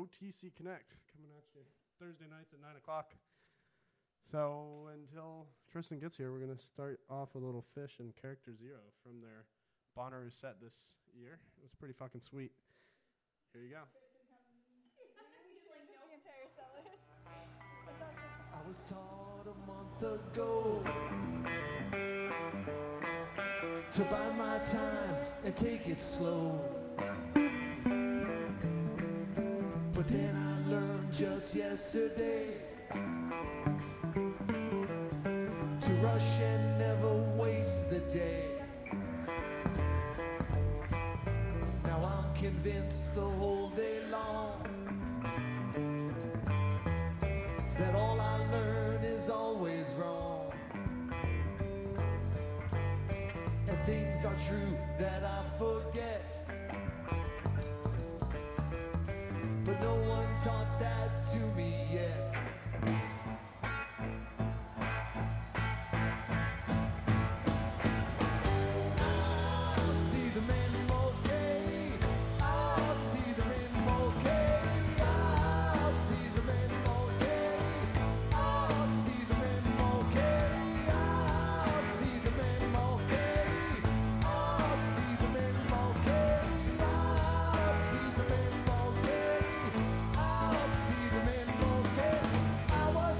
OTC Connect coming at you Thursday nights at 9 o'clock. So until Tristan gets here, we're going to start off with a little Fish and Character Zero from their Bonnaroo set this year. It was pretty fucking sweet. Here you go. The entire set list. I was taught a month ago to bide my time and take it slow. But then I learned just yesterday to rush and never waste the day. Now I'm convinced the whole day long that all I learn is always wrong, and things are true that I forget, but no one taught that to me yet. I'll see the men more gay, I'll see the men more gay, I'll see the men more gay, I'll see the men more gay, I'll see the men more gay, I'll see the men more gay, I'll see the men more gay, I'll see the men more gay. I was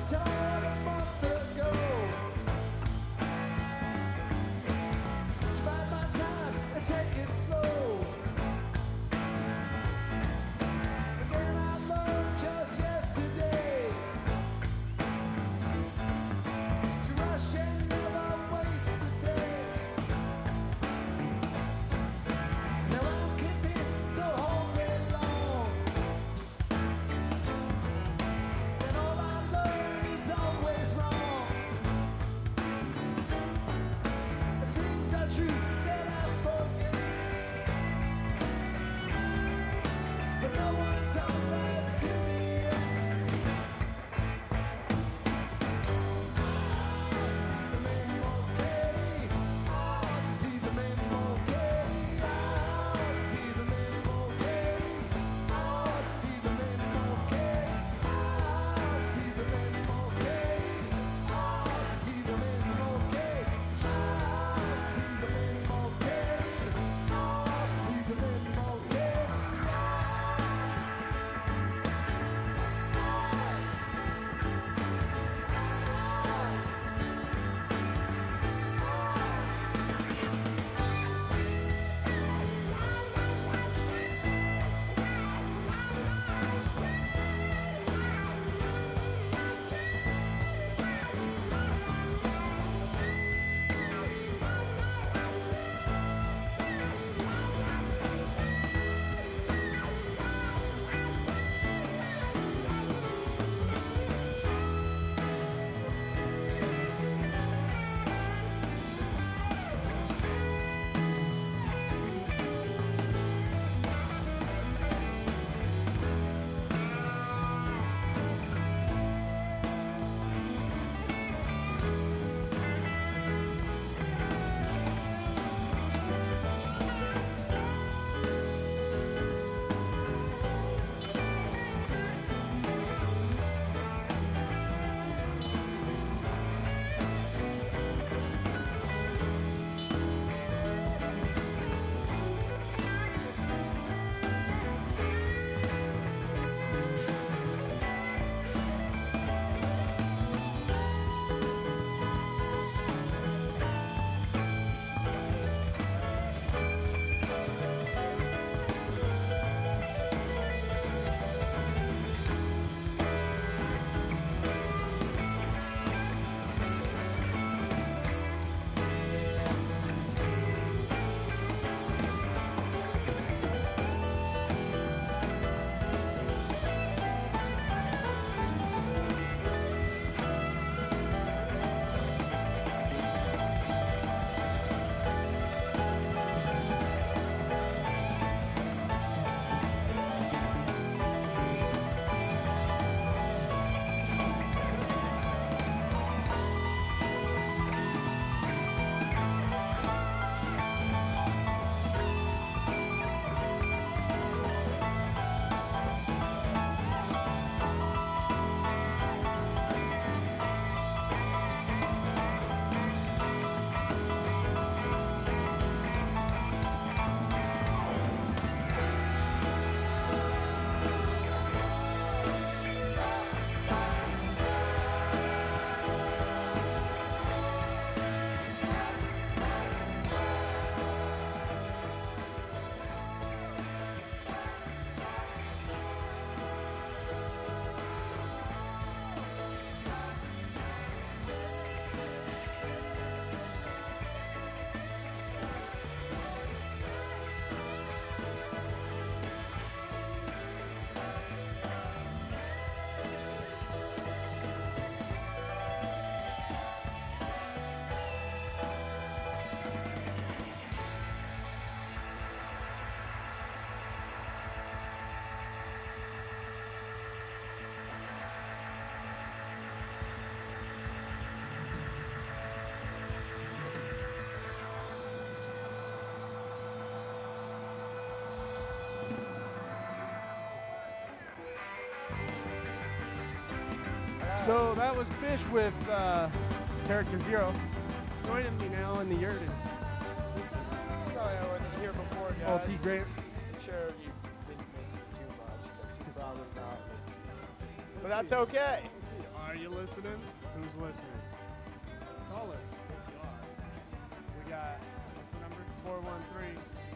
So that was Fish with Character Zero. Joining me now in the yurt is Sorry I wasn't here before, guys. LT Grant. I'm sure you didn't miss me too much, but you probably not listening. But that's okay. Are you listening? Who's listening? Call us if you are. We got, what's the number? 413.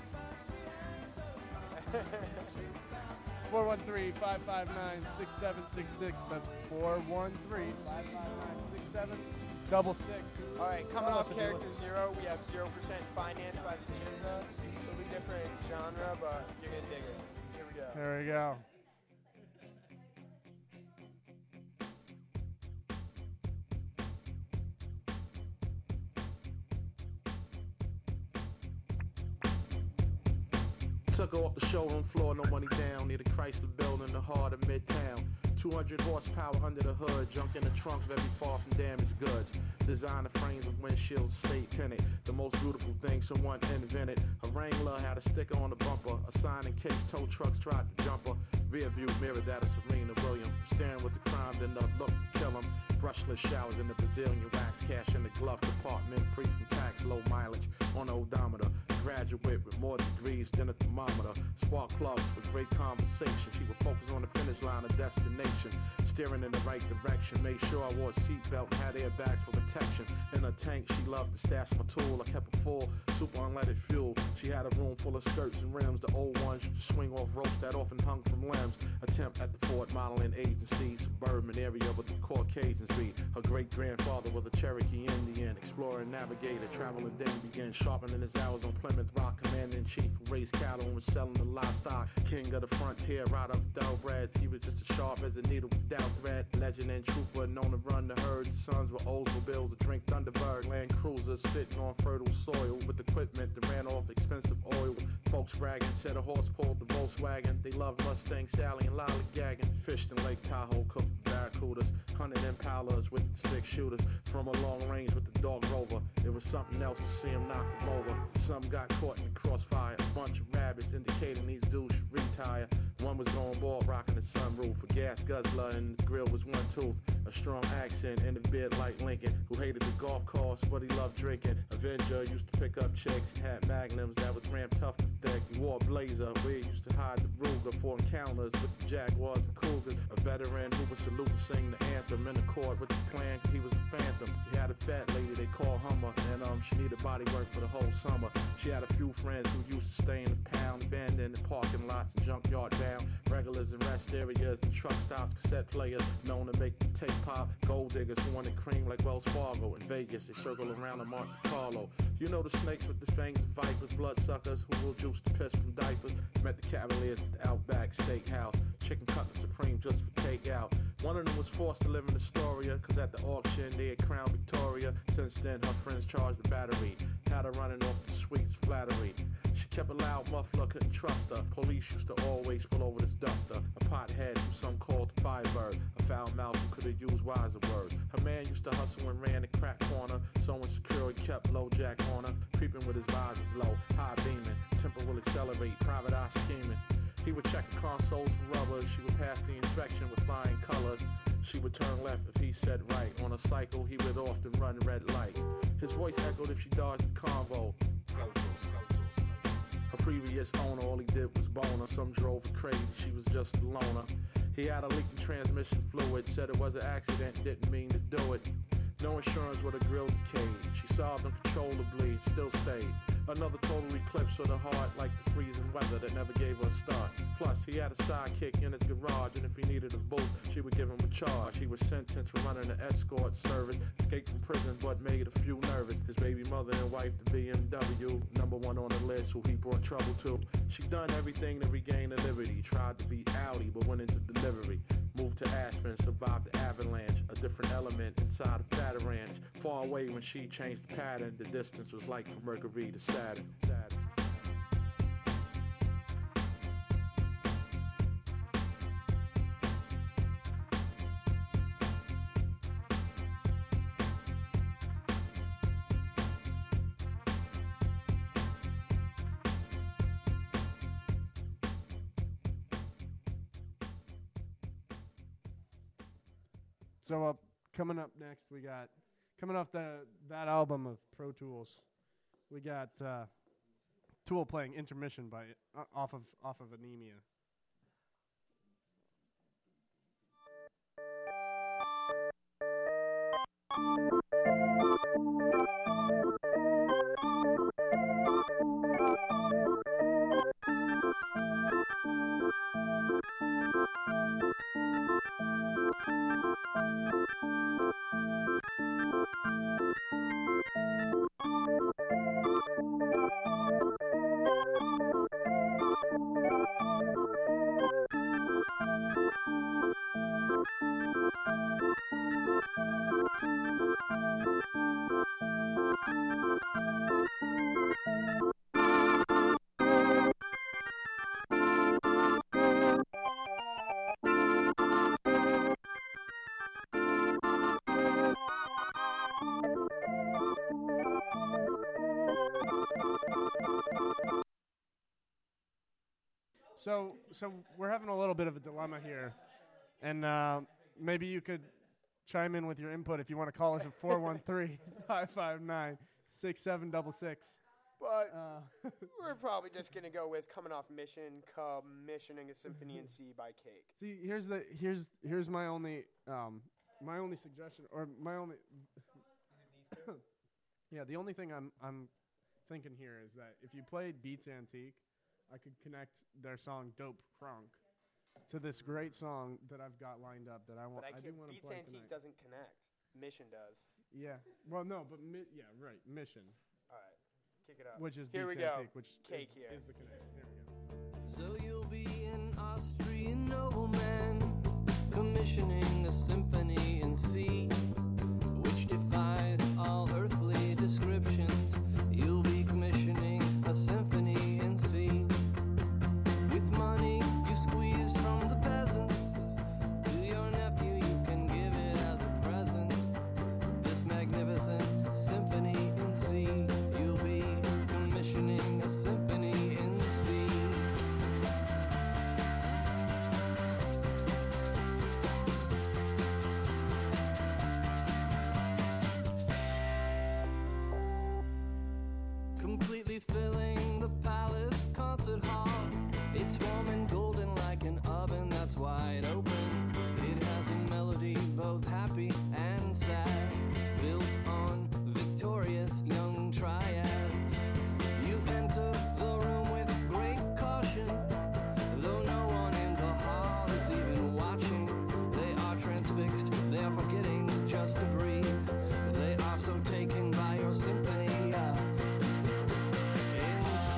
413-559-6766. That's 413-559-6766. All right, coming Tell us off if you Character Zero, we have 0% Financed by the Jizza. It'll be different genre, but you're going to dig it. Here we go. There we go. Took her off the showroom floor, no money down, near the Chrysler building, the heart of Midtown. 200 horsepower under the hood, junk in the trunk, very far from damaged goods. Designer frames with windshields, stay tinted. The most beautiful thing someone invented. A Wrangler had a sticker on the bumper, a sign in case tow trucks tried to jump her. Rear view mirror that of Serena Williams. Staring with the crime, then the look, kill him. Brushless showers in the Brazilian wax, cash in the glove compartment, free from tax, low mileage on the odometer. Graduate with more degrees than a thermometer. Spark plugs for great conversation. She would focus on the finish line of destination. Steering in the right direction. Made sure I wore a seatbelt and had airbags for protection. In her tank, she loved to stash my tool. I kept it full, super unleaded fuel. She had a room full of skirts and rims. The old ones used to swing off ropes that often hung from limbs. Attempt at the Ford modeling agency. Suburban area with the Caucasians be. Her great-grandfather was a Cherokee Indian. Explorer, navigator, traveling day began. Sharpening his hours on Plymouth Rock. Commander-in-chief who raised cattle and was selling the livestock. King of the frontier, right up thoroughbreds. He was just as sharp as a needle without thread. Legend and trooper, known to run the herds. His sons were Oldsmobiles to drink Thunderbird. Land cruisers sitting on fertile soil with equipment that ran off expensive oil. Folks bragging, said a horse pulled the Volkswagen. They loved Mustang Sally and lollygagging. Fished in Lake Tahoe, cooked barracudas. Hunted impalas with 6 shooters. From a long range with the dog rover. It was something else to see him knock them over. Some got caught in the crossfire. A bunch of rabbits indicating these dudes should retire. One was going bald, rocking the sunroof. A gas guzzler and his grill was one tooth. A strong accent and a beard like Lincoln. Who hated the golf course, but he loved drinking. Avenger used to pick up chicks. Had magnums that was ramped tough and thick. He wore a blazer where he used to hide the Ruger for encounters with the Jaguars and Cougars. A veteran who would salute and sing the anthem in accord with the plan. He was a phantom. He had a fat lady they called Hummer. And she needed body work for the whole summer. She had a few friends who used to stay in the pound, abandoned the parking lots and junkyard down. Regulars in rest areas and truck stops, cassette players known to make the tape pop. Gold diggers who wanted cream like Wells Fargo. In Vegas, they circle around in Monte Carlo. You know the snakes with the fangs and vipers, bloodsuckers who will juice the piss from diapers. Met the Cavaliers at the Outback Steakhouse. Chicken cutlet supreme just for takeout. One of them was forced to live in Astoria, cause at the auction they had crowned Victoria. Since then her friends charged the battery. Had her running off the sweets flattery. She kept a loud muffler, couldn't trust her. Police used to always pull over this duster. A pothead who some called Firebird. A foul mouth who could have used wiser words. Her man used to hustle and ran the crack corner. So insecure he kept low jack on her. Creeping with his visors low, high beaming. Temper will accelerate, private eye scheming. He would check the consoles for rubbers. She would pass the inspection with flying colors. She would turn left if he said right. On a cycle, he would often run red lights. His voice echoed if she dodged the convo. Her previous owner, all he did was bone her. Some drove her crazy, she was just a loner. He had a leaking transmission fluid. Said it was an accident, didn't mean to do it. No insurance with a grill decayed. She solved uncontrollably, still stayed. Another total eclipse of the heart, like the freezing weather that never gave her a start. Plus, he had a sidekick in his garage, and if he needed a boost, she would give him a charge. He was sentenced for running an escort service, escaped from prison, but made a few nervous. His baby mother and wife, the BMW, number one on the list, who he brought trouble to. She done everything to regain her liberty. Tried to be Audi, but went into delivery. Moved to Aspen, survived the avalanche. A different element inside a batter ranch. Far away when she changed the pattern. The distance was like from Mercury to Saturn. So coming up next, we got coming off that album of Pro Tools, we got Tool playing Intermission by off of Anemia. So we're having a little bit of a dilemma here, and maybe you could chime in with your input if you want to call us at 413-559-6766. But we're probably just gonna go with coming off Mission, commissioning a Symphony in C by Cake. See, here's my only suggestion, or my only yeah, the only thing I'm thinking here is that if you played Beats Antique, I could connect their song "Dope Crunk" to this great song that I've got lined up that I want. But I do want to Beats play Antique tonight. doesn't connect. Mission does. Yeah. Well, no, but yeah, right. Mission, All right, kick it up. which is Here Beats we go. Antique, which Cake is, here. is the connection. Here we go. So you'll be an Austrian nobleman, commissioning a symphony in C, which defies all earthly descriptions. You'll be commissioning a symphony in C. With money you squeezed from the peasants, to your nephew you can give it as a present. This magnificent symphony in C, you'll be commissioning a symphony in C. Completely filling the palace concert hall. It's warm and golden like an oven that's wide open. It has a melody both happy and sad, built on victorious young triads. You enter the room with great caution, though no one in the hall is even watching. They are transfixed, they are forgetting just to breathe. They are so taken by your symphony in C.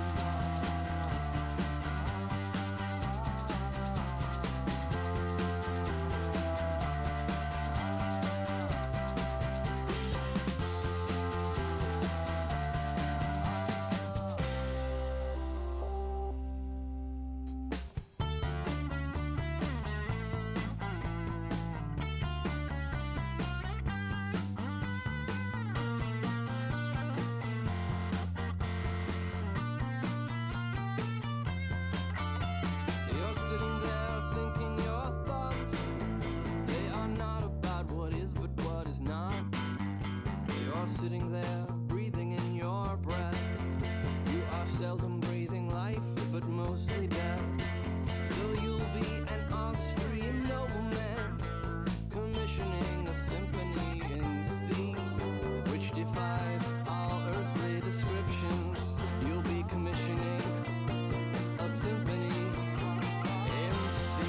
You're sitting there thinking your thoughts, they are not about what is but what is not. You're sitting there breathing in your breath. You are seldom breathing life but mostly death. So you'll be an Austrian nobleman, commissioning a symphony in C, which defies all earthly descriptions. You'll be commissioning a symphony in C.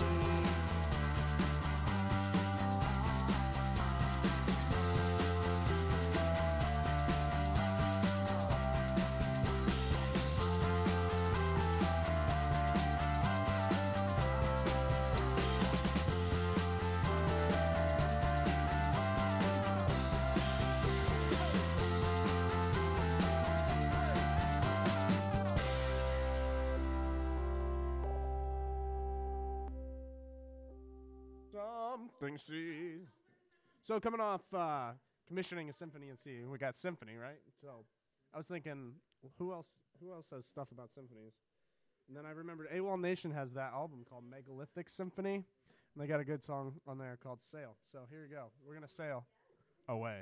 Something C. So coming off commissioning a Symphony in C, we got Symphony, right? So I was thinking, who else has stuff about symphonies? And then I remembered AWOL Nation has that album called Megalithic Symphony, And they got a good song on there called Sail. So here you go. We're going to sail away.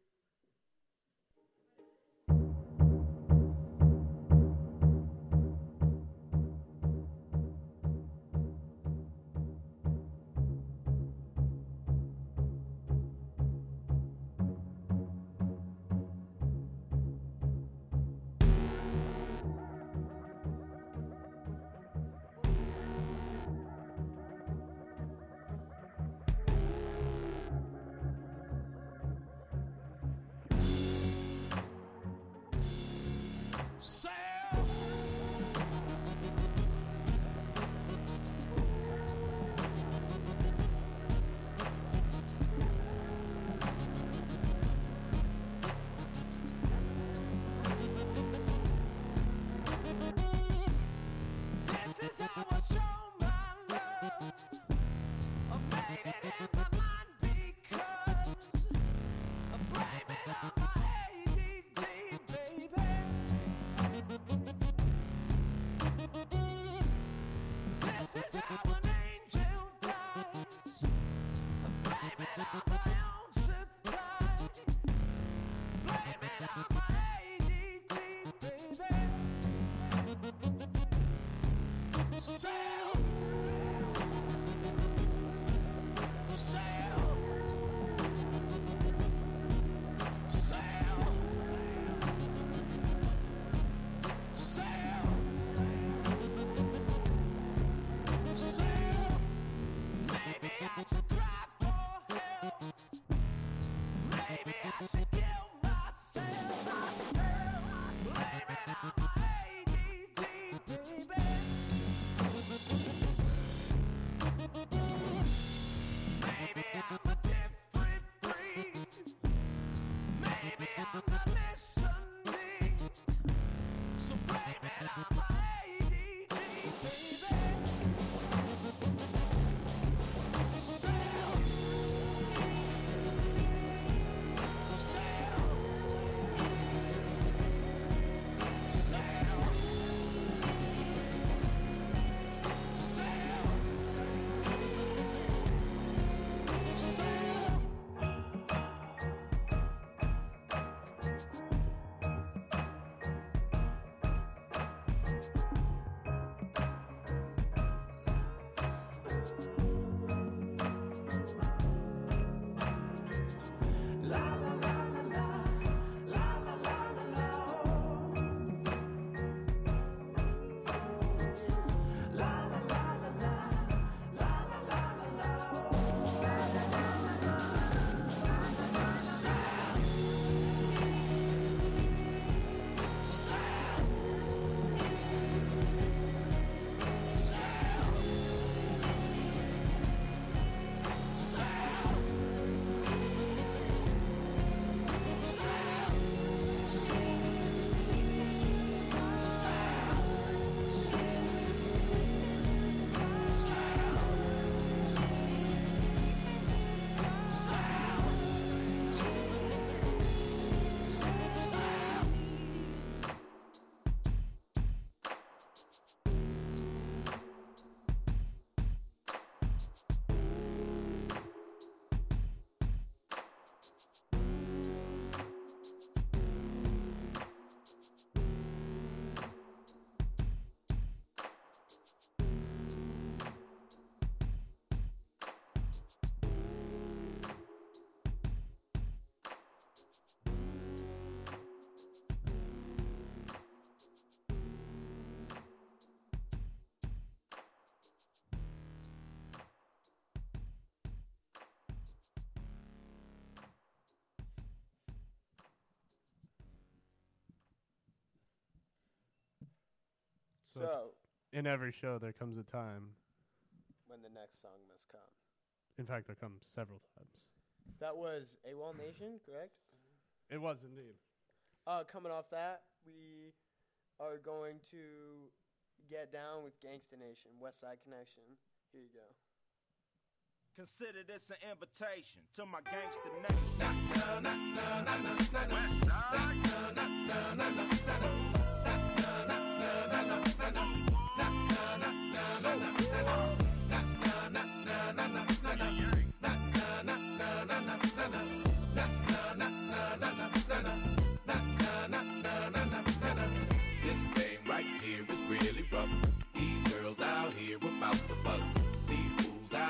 This is how I show my love. I made it in my mind because I blame it on my ADD, baby. This is how an angel dies. I blame it on my own supply. Blame it on my ADD, baby. Sail, sail, sail, sail, sail. Maybe I should cry for help. Maybe I should kill myself. Blame it on my ADD, baby. Maybe I'm a different breed. Maybe I'm not listening. So blame it on my ADD, baby. Sail, sail, sail, sail. So it's- So, in every show, there comes a time. when the next song must come. In fact, there comes several times. That was AWOL Nation, correct? It was indeed. Coming off that, we are going to get down with Gangsta Nation, West Side Connection. Here you go. Consider this an invitation to my gangster nation.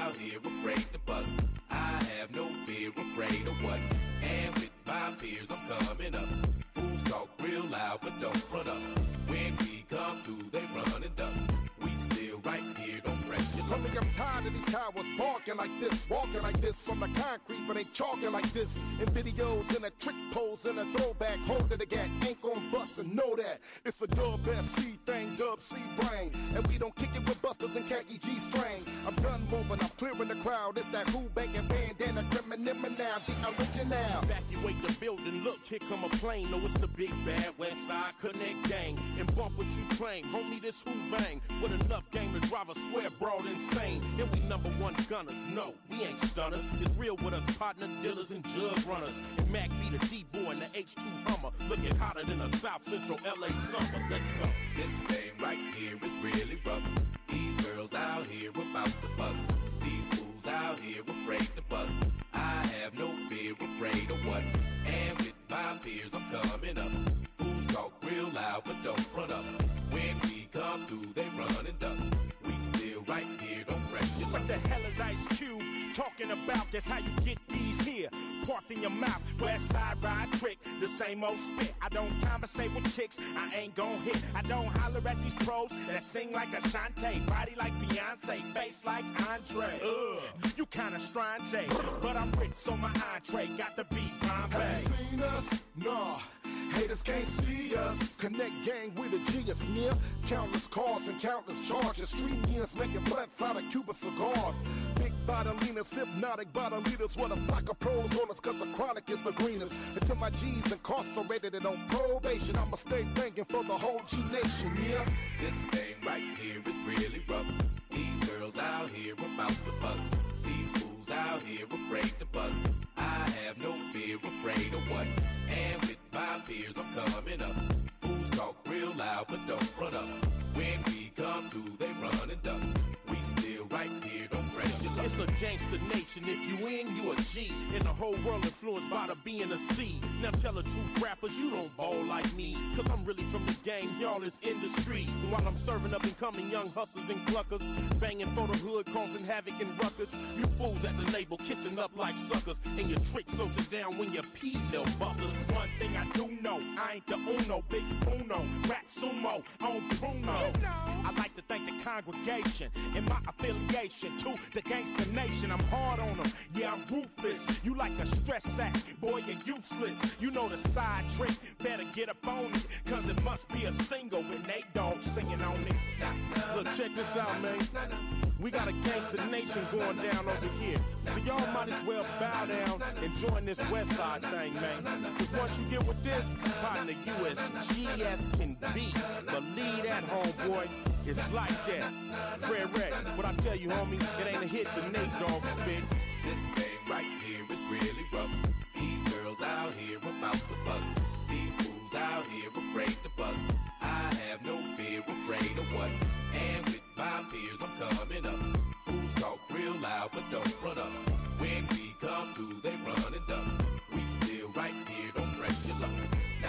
out here afraid to bust. I have no fear, afraid of what? And with my peers, I'm coming up. Fools talk real loud, but don't run up. When we come through, they run and duck. We still right here, don't press your luck. Homie, I'm tired of these cowards barking like this, walking like this on the concrete, but ain't chalking like this. In videos, in a trick pose, in a throwback, holding the gat, ain't gon' bust and know that. It's a dub SC thing, dub C brain, and we don't kick it with busters and khaki G strings. I'm done moving, I'm clearing the crowd. It's that who banging bandana, criminal now, the original. Evacuate the building, look, here come a plane. No, it's the big bad West Side Connect gang. And bump what you claim, homie, this who bang. With enough game to drive a square broad insane. And we number one gunners, no, we ain't stunners. It's real with us, partner dealers and jug runners. And Mac be the D-boy and the H2 Hummer. Looking hotter than a South Central LA summer. Let's go. This thing right here is really rough. These girls out here about the bucks. These fools out here afraid to bust. I have no fear, afraid of what? And with my peers, I'm coming up. Fools talk real loud, but don't run up. When we come through, they run and duck. We still right here, don't press your luck. What the hell is Ice Cube talking about? That's how you get these here. Parked in your mouth, West Side ride trick, the same old spit. I don't conversate with chicks, I ain't gon' hit. I don't holler at these pros that sing like Ashanti, body like Beyonce, face like Andre. You kinda strange, but I'm rich, so my entree got to be Bombay. Have you seen us? Nah. Haters can't see us. Connect gang with a genius near. Countless cars and countless charges. Street years making blunts out of Cuban cigars. Big bottleness, hypnotic bottlenators. What a flock of pros on us, cause the chronic is the greenest. Until my G's incarcerated and on probation, I'ma stay thinking for the whole G Nation, yeah? This thing right here is really rough. These girls out here about the bucks. These fools out here afraid to bust. I have no fear, afraid of what? And with my peers, I'm coming up. Fools talk real loud, but don't run up. When we come through, they run and duck. We still right here, don't press your luck. It's a gangster nation. If you in, you a G. And the whole world influenced by the B and the C. Now tell the truth, rappers, you don't ball like me. Cause I'm really from the game, y'all is industry. While I'm serving up and coming young hustlers and cluckers, banging for the hood, causing havoc and ruckus. You fools at the label, kissing up like suckers. And your tricks so sit down when you pee, little busters. One thing I do know, I ain't the Uno, big Bruno, rap sumo, on Bruno. I like to thank the congregation and my affiliation to the gangster nation. I'm hard on them, yeah, I'm ruthless. You like a stress sack, boy, you're useless. You know the side trick, better get up on it, cause it must be a single with Nate Dogg singing on it. Look, check this out, man. We got a gangster nation going down over here. So y'all might as well bow down and join this West Side thing, man. Cause once you get with this, partner, you as G as can be. Believe that, homeboy. It's like that. Fred Red, what I tell you, homie, it ain't a hit to Nate Dogg spit. This thing right here is really rough. These girls out here about the bucks. These fools out here afraid to bust. I have no fear, afraid of what? And with my peers, I'm coming up. Fools talk real loud, but don't run up. When we come through, they run and duck. We still right here, don't press your luck.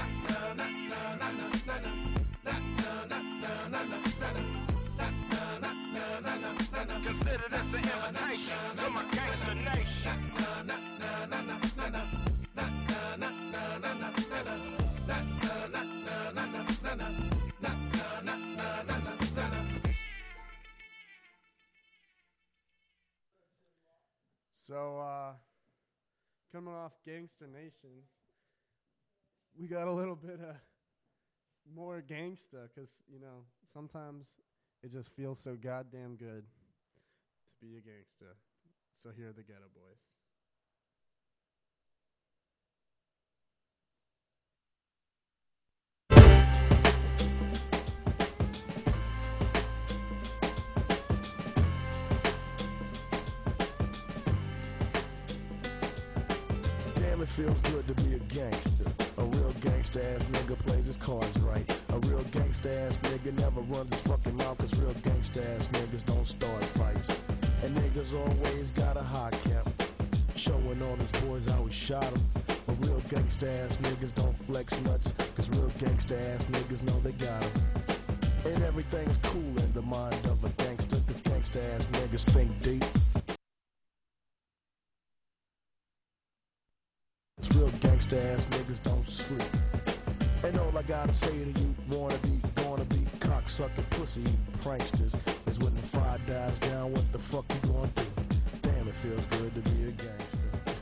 Na na na na na na na. Consider this an invitation to my gangster nation. So, coming off Gangsta Nation, we got a little bit more gangsta, because, you know, sometimes it just feels so goddamn good to be a gangsta. So here are the Ghetto Boys. Damn, it feels good to be a gangster. A real gangster ass nigga plays his cards right. A real gangster ass nigga never runs his fucking mouth, cause real gangster ass niggas don't start fights. And niggas always got a high cap, showing all his boys how he shot him. But real gangsta ass niggas don't flex nuts, cause real gangsta ass niggas know they got him. And everything's cool in the mind of a gangster, cause gangsta ass niggas think deep. gangsta ass niggas don't sleep. And all I gotta say to you, wanna be, gonna be, cocksucking pussy eating pranksters, is when the fire dies down, what the fuck you gonna do? Damn, it feels good to be a gangster.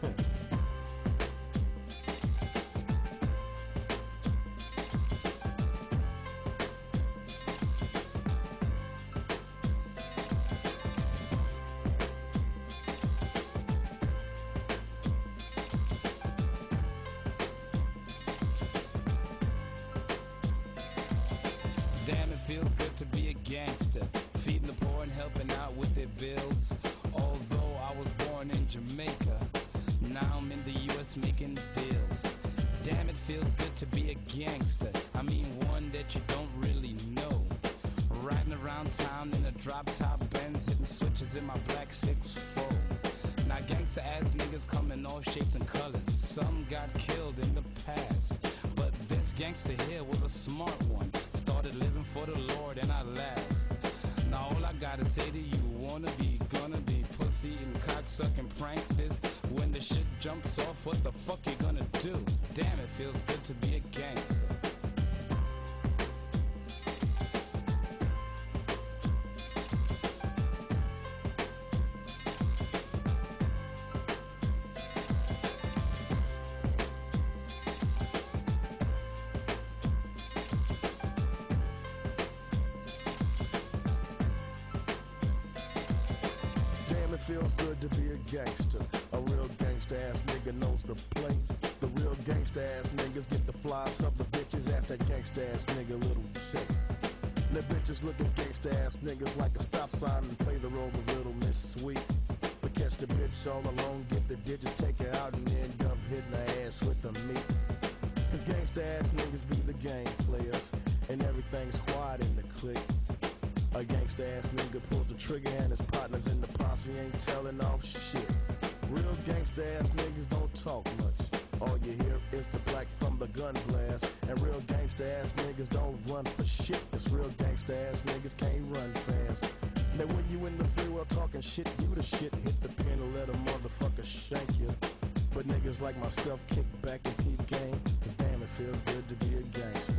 Damn, it feels good to be a gangster, feeding the poor and helping out with their bills. Although I was born in Jamaica, now I'm in the US making deals. Damn, it feels good to be a gangster, I mean one that you don't really know. Riding around town in a drop-top Benz, hitting switches in my black 6'4". Now gangster ass niggas come in all shapes and colors. Some got killed in the past, but this gangster here was a smart one. Started living for the Lord and I last. Now all I gotta say to you, wanna be, gonna be, pussy and cocksucking pranksters. When the shit jumps off, what the fuck you gonna do? Damn, it feels good to be a gangster. Damn, it feels good to be a gangster. A real gangsta ass nigga knows the play. The real gangsta ass niggas get the flies up the bitches. Ask that gangsta ass nigga little shit. The bitches look at gangsta ass niggas like a stop sign and play the role of Little Miss Sweet. But catch the bitch all alone, get the digits, take her out and end up hitting her ass with the meat. Cause gangsta ass niggas be the game players, and everything's quiet in the clique. A gangsta ass nigga pulls the trigger and his partners in the posse ain't telling off shit. Real gangsta ass niggas don't talk much. All you hear is the black from the gun blast. And real gangsta ass niggas don't run for shit. Cause real gangsta ass niggas can't run fast. Now when you in the free world talking shit, you the shit. Hit the pen and let a motherfucker shank you. But niggas like myself kick back and keep game. Cause damn, it feels good to be a gangster.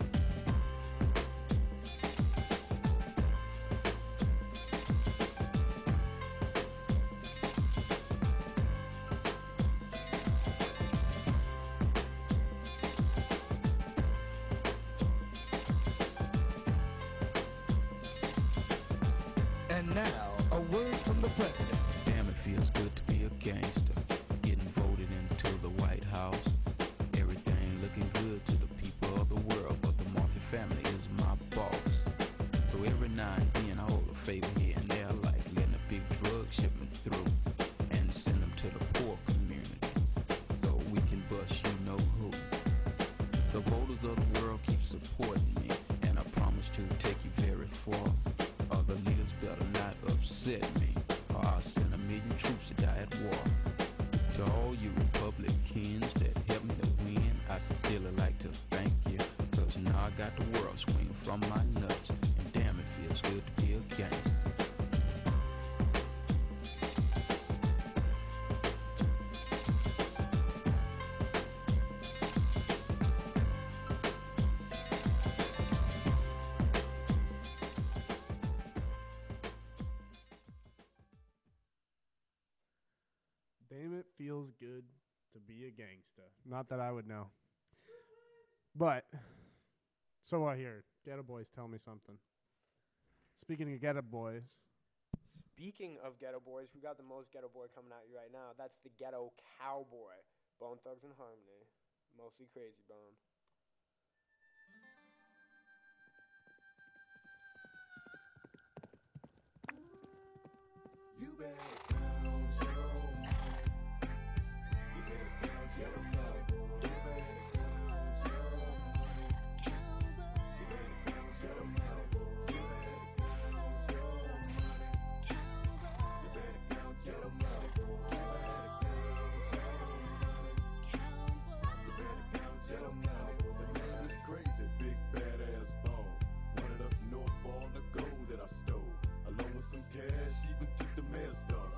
And now, a word from the president. Damn, it feels good to be a gangster. Getting voted into the White House. Everything looking good to the people of the world, but the Murphy family is my boss. So every now and then I hold a favor here and there, like letting a big drug shipment through and send them to the poor community, so we can bust you know who. The voters of the world keep supporting me, and I promise to take you very far. Other leaders better not upset me, or I'll send 1,000,000 troops to die at war. To all you Republicans that helped me to win, I sincerely like to thank you, cause now I got the world swinging from my nuts, and damn, it feels good to be a gangster. Damn, it feels good to be a gangsta. Not that I would know. But, so I hear. Ghetto Boys tell me something. Speaking of Ghetto Boys, Speaking of Ghetto Boys, we got the most Ghetto Boy coming at you right now. That's the Ghetto Cowboy. Bone Thugs and Harmony. Mostly Crazy Bone. You better count your money. You better count your cowboy. You better count your money. You better count your cowboy. You better count your money. You better count your cowboy. You better count your cowboy. The name is Crazy, big badass bone. Running up north for all the gold that I stole. Along with some cash, even took the mayor's daughter.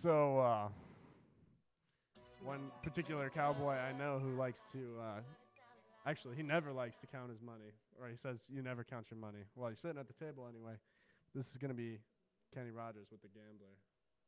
So, one particular cowboy I know who likes to, actually, he never likes to count his money. Or he says, you never count your money. Well, you're sitting at the table anyway. This is going to be Kenny Rogers with The Gambler.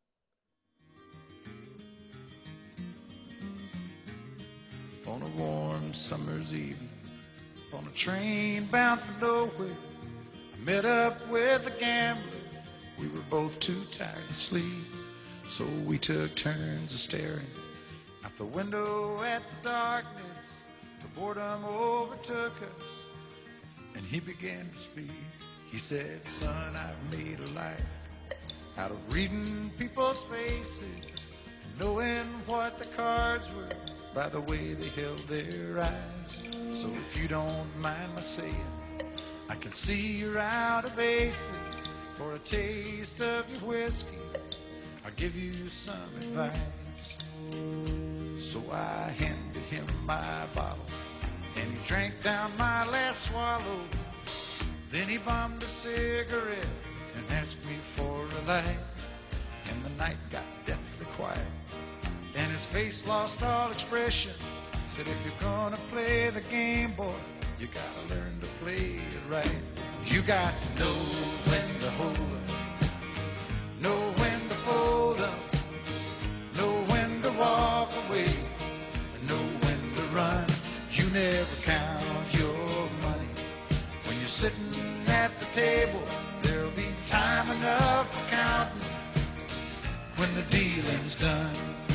On a warm summer's evening, on a train bound for nowhere, I met up with a gambler. We were both too tired to sleep, so we took turns of staring out the window at the darkness. The boredom overtook us, and he began to speak. He said, son, I've made a life out of reading people's faces and knowing what the cards were by the way they held their eyes. So if you don't mind my saying, I can see you're out of aces. For a taste of your whiskey, I'll give you some advice. So I handed him my bottle, and he drank down my last swallow. Then he bummed a cigarette and asked me for a light. And the night got deathly quiet, and his face lost all expression. Said, if you're gonna play the game, boy, you gotta learn to play it right. You got to know when to hold up, know when to fold up, know when to walk away, know when to run. You never count your money. When you're sitting at the table, there'll be time enough for counting when the dealing's done.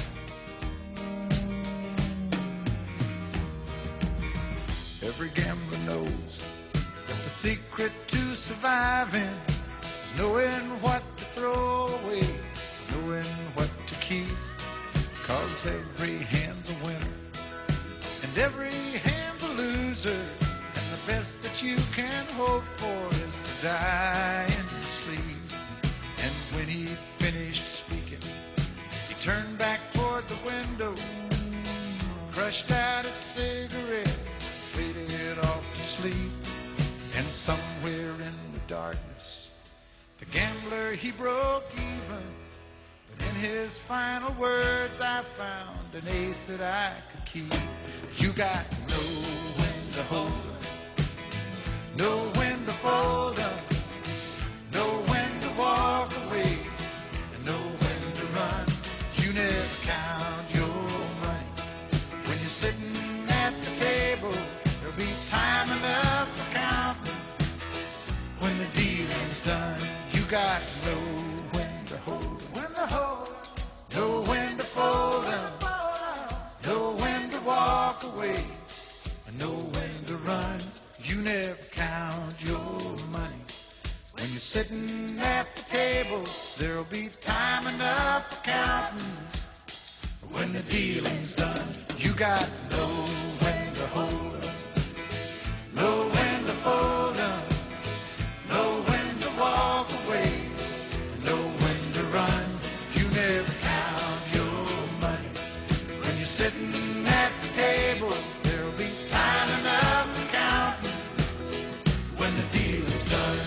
Every gambler knows that the secret to surviving is knowing what to throw away, knowing what to keep. Cause every hand's a winner and every hand's a loser, and the best that you can hope for is to die in your sleep. And when he finished speaking, he turned back toward the window, crushed out a cigarette, faded off to sleep. And somewhere in the darkness, the gambler, he broke even. But in his final words, I found an ace that I could keep. You got to know when to hold up, know when to fold up, know when to walk away, and know when to run. You never count your money. When you're sitting at the table, there'll be time enough for counting when the dealing's done. You got to know when to hold up, know when to fold up, know when to walk away, and know when to run. You never count your money. When you're sitting at the table, there'll be time enough for counting when the dealing's done. You got to know when to hold up, know when to fold up, know when to walk away, know when to run. You never count your money. When you're sitting at the table, there'll be time enough for counting when the deal is done.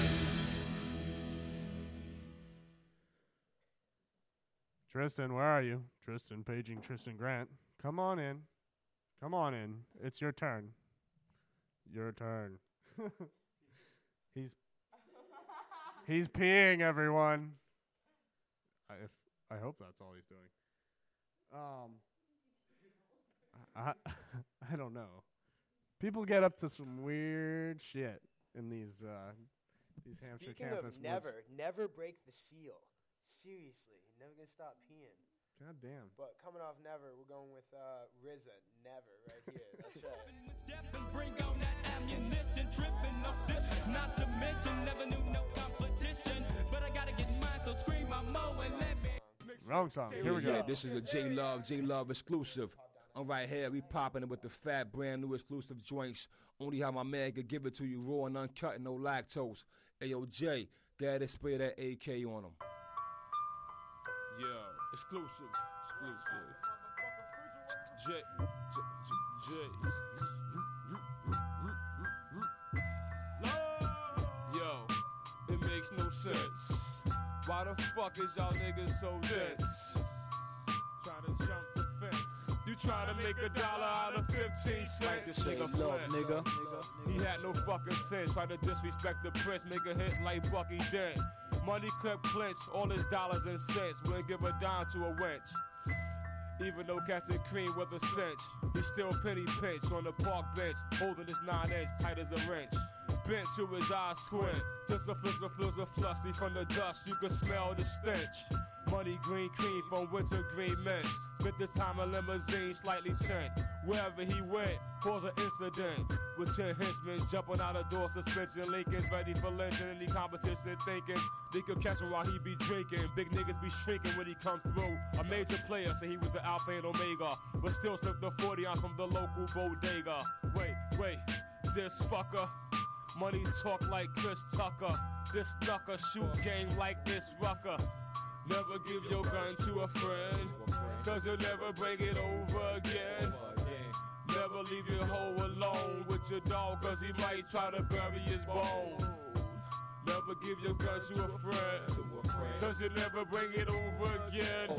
Tristan, where are you? Tristan paging Tristan Grant. Come on in. Come on in. It's your turn. Your turn. He's peeing, everyone. I hope that's all he's doing. I don't know. People get up to some weird shit in these Hampshire Speaking campus of woods. never break the seal. Seriously, never gonna stop peeing. God damn. But coming off never, we're going with RZA, never, right here. That's right. Bring on that ammunition, tripping, no sip, not to mention, never knew no competition, but I gotta get mine, so scream my mo and let me. Wrong song. Here we go. Yeah, this is a J Love exclusive. I'm right here, we popping it with the fat, brand new exclusive joints. Only how my man could give it to you raw and uncut and no lactose. Ayo, Jay, go ahead and spray that AK on him. Yeah, exclusive. J. Yo, it makes no sense. Why the fuck is y'all niggas so dense? You trying to make $1 out of 15 cents? This nigga love, Flint. nigga. He had no fucking sense. Try to disrespect the prince, make a hit like Bucky Dent. Money clip clinch, all his dollars and cents. Wouldn't give a dime to a wench. Even though catching cream with a cinch, he still penny pinch on the park bench, holding his 9-inch tight as a wrench. Bent to his eyes squint, just a flizzle flusty from the dust. You can smell the stench. Money green cream from winter green mints. Spent the time in limousine, slightly tint. Wherever he went, caused an incident. With 10 henchmen jumping out of door, suspension Lincoln, ready for lynching. Any competition thinking they could catch him while he be drinking. Big niggas be shrinking when he come through. A major player, say he was the Alpha and Omega, but still slipped the 40 ounce from the local bodega. Wait, this fucker. Money talk like Chris Tucker. This knucker shoot game like this rucker. Never give your gun to a friend, cause you'll never bring it over again. Never leave your hoe alone with your dog, cause he might try to bury his bone. Never give your gun to a friend, cause you'll never bring it over again.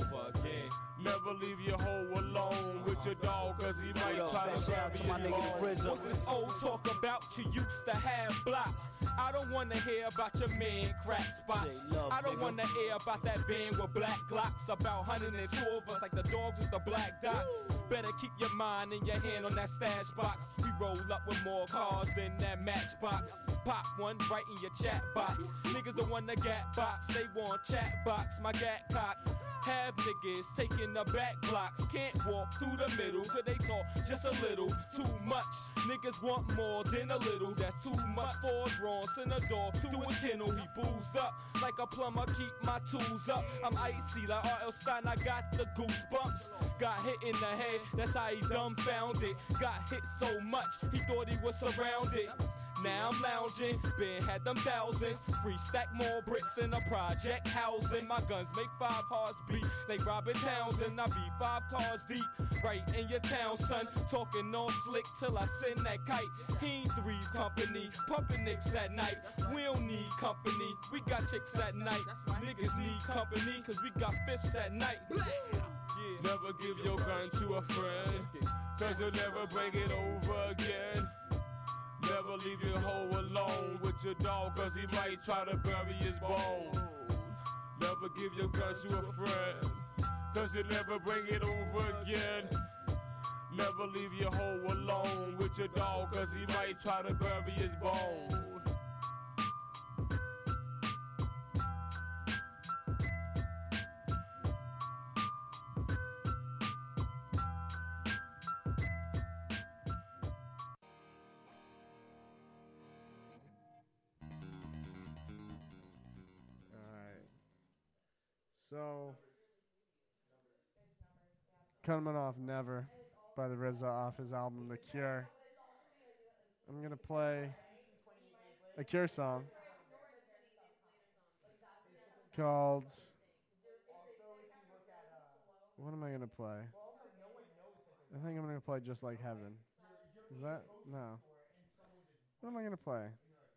Never leave your hoe alone with your dog, cause he might try to bury his bone. What's this old talk about? You used to have blocks. I don't wanna hear about your man crack spots. I don't wanna hear about that van with black glocks. About 102 of us like the dogs with the black dots. Better keep your mind and your hand on that stash box. We roll up with more cars than that matchbox. Pop one right in your chat box. Niggas don't want the gat box, they want chat box. My gat cock. Have niggas taking the back blocks. Can't walk through the middle, cause they talk just a little too much. Niggas want more than a little, that's too much for a drawn. Send a dog through his kennel, he boozed up like a plumber, keep my tools up. I'm icy like R.L. Stein, I got the goosebumps. Got hit in the head, that's how he dumbfounded. Got hit so much, he thought he was surrounded. Now I'm lounging, been had them thousands. Free stack more bricks in a project housing. My guns make 5 hearts beat like Robin Townsend. I be 5 cars deep, right in your town, son. Talking all slick till I send that kite. He ain't threes company, pumping nicks at night. We don't need company, we got chicks at night. Niggas need company, cause we got fifths at night. Never give your gun to a friend, cause you'll never bring it over again. Never leave your hoe alone with your dog, cause he might try to bury his bone. Never give your gun to a friend, cause you'll never bring it over again. Never leave your hoe alone with your dog, cause he might try to bury his bone. So, coming off Never by the RZA off his album The Cure. I'm going to play a Cure song called, what am I going to play? I think I'm going to play Just Like Heaven. Is that? No. What am I going to play?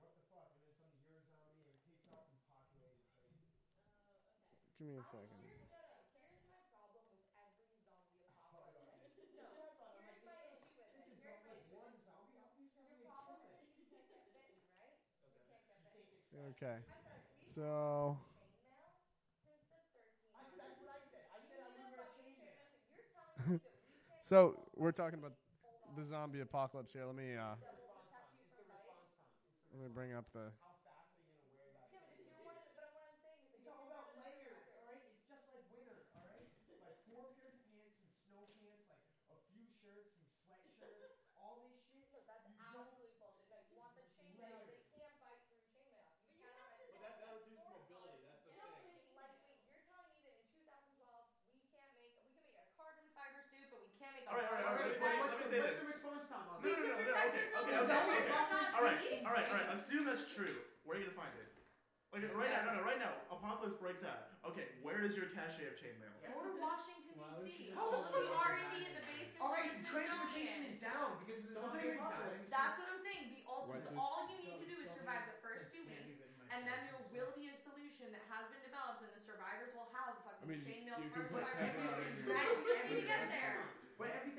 Give me a second. Okay. So. So we're talking about the zombie apocalypse here. Let me bring up the. All right. Let me say this. Okay. All right. Assume that's true. Where are you gonna find it? Like right now, apocalypse breaks out. Okay, where is your cache of chainmail? Go to Washington D.C. How All the R&D in the basement. All right, transportation is down because of the zombie apocalypse. That's what I'm saying. All you need to do is survive the first 2 weeks, and then there will be a solution that has been developed, and the survivors will have fucking chainmail. You can put I just need to get there. But everything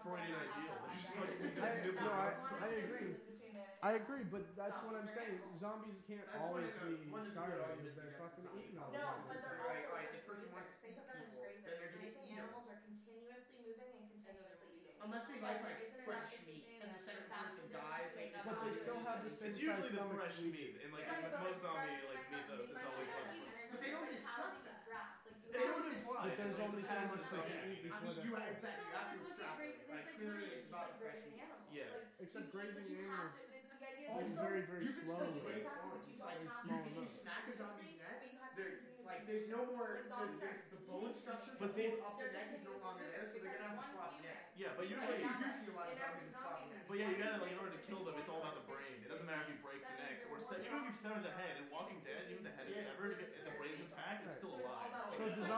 Freudian ideal. They're just like I agree, but that's what I'm saying. Zombies can't That's always one be of the good starving arguments because they're against fucking zombie eating all No, the but time. they're Right, also right, like this person grazers. wants to Think of them as people, grazers. then they're gonna Grazing eat 'em. animals are continuously moving and continuously eating. Unless they Like, like isn't it fresh not just meat, saying and the that second that's person the dies, difference like, between But they still have the It's same usually size the stomach fresh we meat, and like Right, but most zombie whereas like they might mythos, not- it's they always might like not eat fresh. it. But they don't Like discuss cows that. eat grass. Like you It's have already to- implied. But there's It's only so tacit much they assumption. eat I before mean, they're you full. exactly. You No, have to but look at extrapolate. grazing. Like It's clearly, literally it's just about like the fresh grazing meat. animals. Yeah. Like, Except but grazing you have animals. to. The idea is Also, that very, very you can slow. still you break exactly what bones. you Like, don't have small to if you enough. snack a zombie's neck, but you have to there, continuously like, there's no more. Like, zombies are The bone structure But to see- hold up the they're neck is no longer there, so they're gonna have a one floppy human. neck. Yeah, but Think usually Actually, about you do that. see a lot of In every zombies with floppy zombie necks. But yeah, you Once gotta you like in get order to to kill them, it's all about the point brain. where It doesn't matter if you break the that neck means or they're even if you more sever the zombies head. In Walking Dead, even the head is Yeah. severed, if the brain's intact, it's still alive. all about So It's the like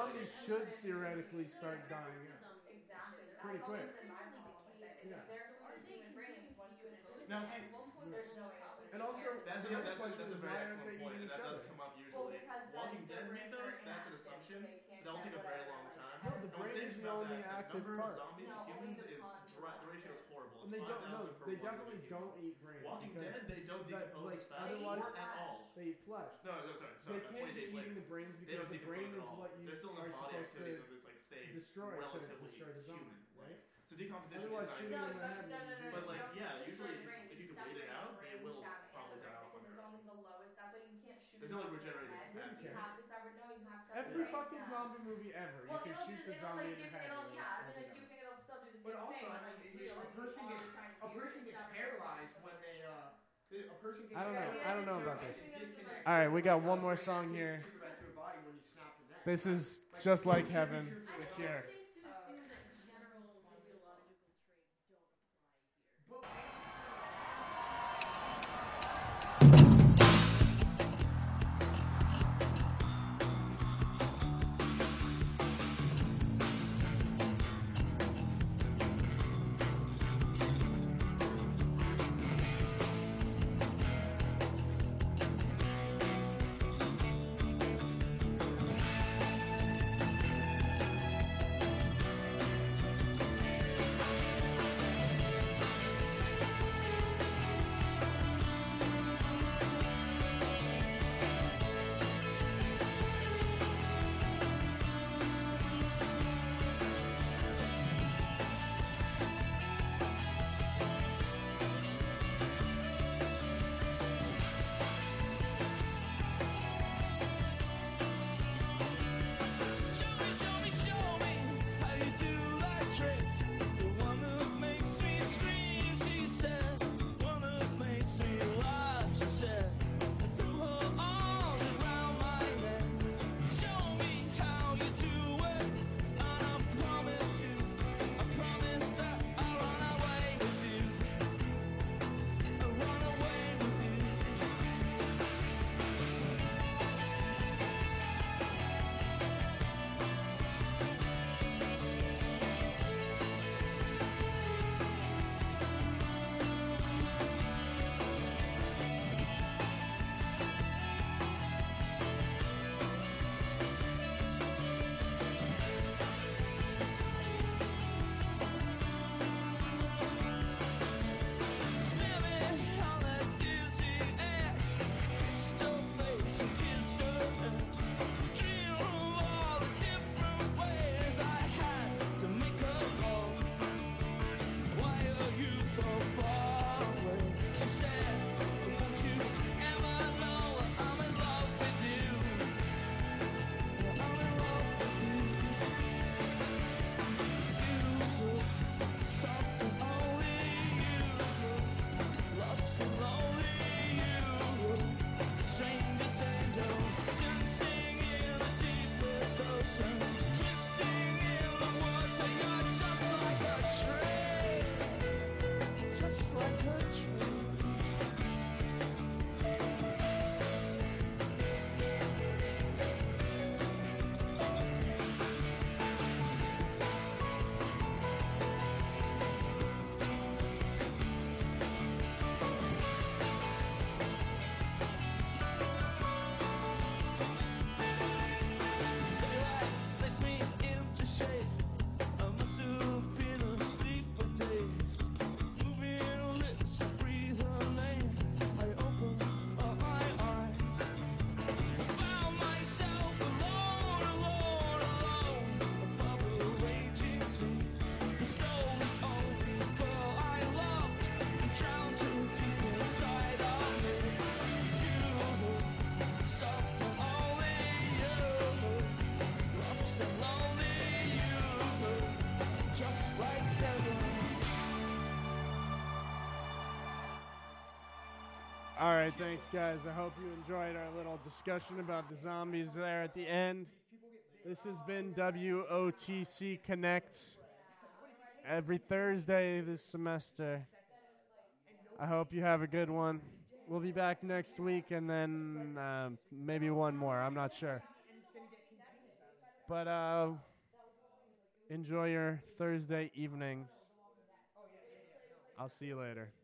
zombies should theoretically start dying out. Exactly. Pretty That's quick. always been my problem with it. Is Yeah. if their food is human brains, once you impose Now, it, see, at one point there's no way out. And also, That's the a, other that's, a, question that's a is very why aren't excellent they point, eating and that each does other? come up Well, usually. because then Walking their Dead brains mythos, are that's an inactive, so assumption they can't that'll get take a very whatever, long like, time. No, the And what's brain is dangerous the about only that, the active number part. of zombies No, to only humans the is con- the ratio is horrible. And It's they don't. No, 5,000 per they 1 definitely million don't people. eat brain. Walking because Dead, they don't decompose like, as fast. otherwise, Or at all. they eat flesh. No, sorry. They About can't 20 be days eating later. the brains They because don't the brain decompose is at all. what you They're still in are the body supposed activities to of this, like, stay destroy to relatively destroy the zombie, human. right? So decomposition Otherwise, is not shooting a them in the head. No. But, like, you don't yeah, destroy usually the brain, if you can separate wait it out, the they brain will stem and probably the die brain off on because their it's own. only the lowest. That's why you can't shoot. There's no, like, it in the regenerating head. capacity. You have to separate. No, you have to separate. Every brain fucking stem. zombie movie ever, Well, you can it'll shoot just, the it'll zombie like in the give, head. it'll and yeah. I mean, it'll like die. you can, it'll still do the same But also, thing. I Like, mean, a realistically, person all gets you're trying to do is separate paralyzed the when brain. a person can. I don't know. I don't know about this. Disconnect. All right, we got one more song here. To the rest of the body when you snap the neck. This is Just Like Heaven, The Cure. It's safe to assume that general physiological traits don't apply here. All right, thanks, guys. I hope you enjoyed our little discussion about the zombies there at the end. This has been WOTC Connect every Thursday this semester. I hope you have a good one. We'll be back next week and then maybe one more. I'm not sure. But enjoy your Thursday evenings. I'll see you later.